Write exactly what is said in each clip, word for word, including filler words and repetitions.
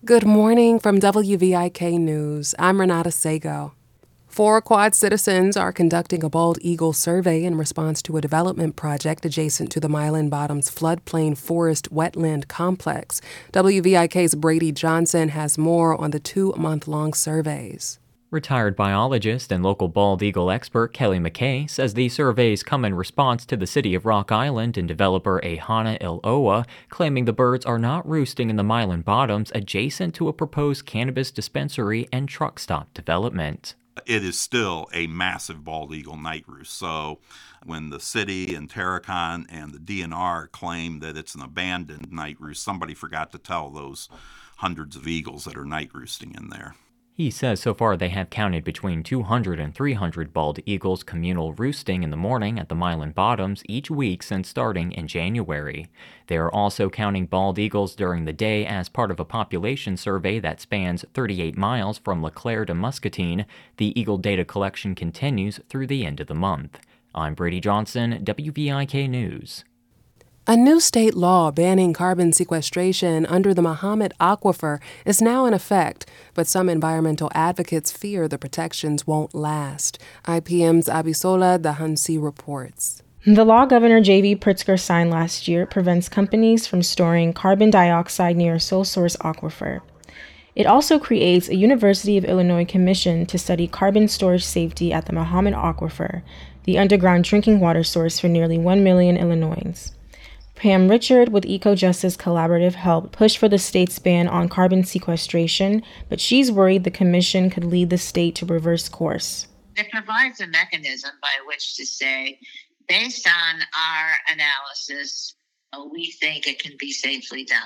Good morning from W V I K News. I'm Renata Sago. Four Quad citizens are conducting a bald eagle survey in response to a development project adjacent to the Milan Bottoms floodplain forest wetland complex. W V I K's Brady Johnson has more on the two-month-long surveys. Retired biologist and local bald eagle expert Kelly McKay says these surveys come in response to the city of Rock Island and developer Ahana Iloa claiming the birds are not roosting in the Milan Bottoms adjacent to a proposed cannabis dispensary and truck stop development. It is still a massive bald eagle night roost. So when the city and Terracon and the D N R claim that it's an abandoned night roost, somebody forgot to tell those hundreds of eagles that are night roosting in there. He says so far they have counted between two hundred and three hundred bald eagles communal roosting in the morning at the Milan Bottoms each week since starting in January. They are also counting bald eagles during the day as part of a population survey that spans thirty-eight miles from LeClaire to Muscatine. The eagle data collection continues through the end of the month. I'm Brady Johnson, W V I K News. A new state law banning carbon sequestration under the Mahomet Aquifer is now in effect, but some environmental advocates fear the protections won't last. I P M's Abisola Dahansi reports. The law Governor J B Pritzker signed last year prevents companies from storing carbon dioxide near a sole source aquifer. It also creates a University of Illinois commission to study carbon storage safety at the Mahomet Aquifer, the underground drinking water source for nearly one million Illinoisans. Pam Richard with Eco-Justice Collaborative helped push for the state's ban on carbon sequestration, but she's worried the commission could lead the state to reverse course. It provides a mechanism by which to say, based on our analysis, we think it can be safely done.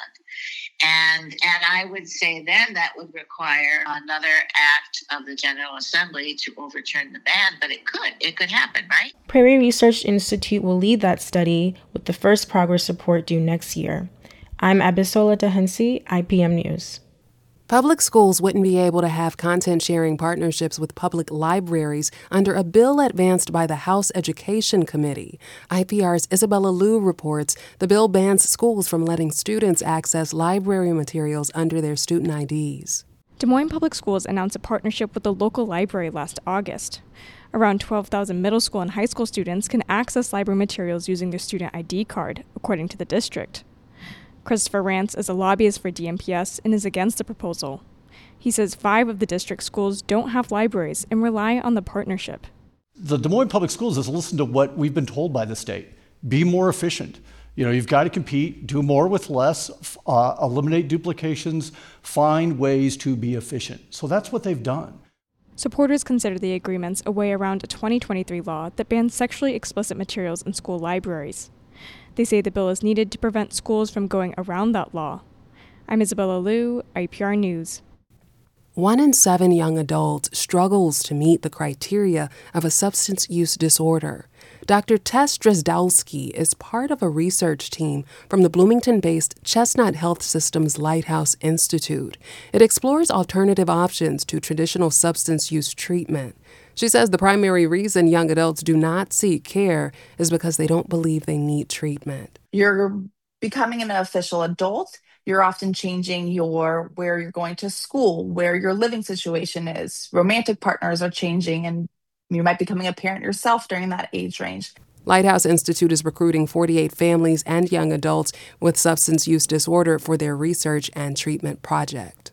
And and I would say then that would require another act of the General Assembly to overturn the ban, but it could. It could happen, right? Prairie Research Institute will lead that study with the first progress report due next year. I'm Abisola Dahansi, I P M News. Public schools wouldn't be able to have content-sharing partnerships with public libraries under a bill advanced by the House Education Committee. I P R's Isabella Liu reports the bill bans schools from letting students access library materials under their student I Ds. Des Moines Public Schools announced a partnership with the local library last August. Around twelve thousand middle school and high school students can access library materials using their student I D card, according to the district. Christopher Rance is a lobbyist for D M P S and is against the proposal. He says five of the district schools don't have libraries and rely on the partnership. The Des Moines Public Schools has listened to what we've been told by the state. Be more efficient. You know, you've got to compete, do more with less, uh, eliminate duplications, find ways to be efficient. So that's what they've done. Supporters consider the agreements a way around a twenty twenty-three law that bans sexually explicit materials in school libraries. They say the bill is needed to prevent schools from going around that law. I'm Isabella Liu, I P R News. One in seven young adults struggles to meet the criteria of a substance use disorder. Doctor Tess Dresdowski is part of a research team from the Bloomington-based Chestnut Health System's Lighthouse Institute. It explores alternative options to traditional substance use treatment. She says the primary reason young adults do not seek care is because they don't believe they need treatment. You're becoming an official adult. You're often changing your where you're going to school, where your living situation is. Romantic partners are changing, and you might be becoming a parent yourself during that age range. Lighthouse Institute is recruiting forty-eight families and young adults with substance use disorder for their research and treatment project.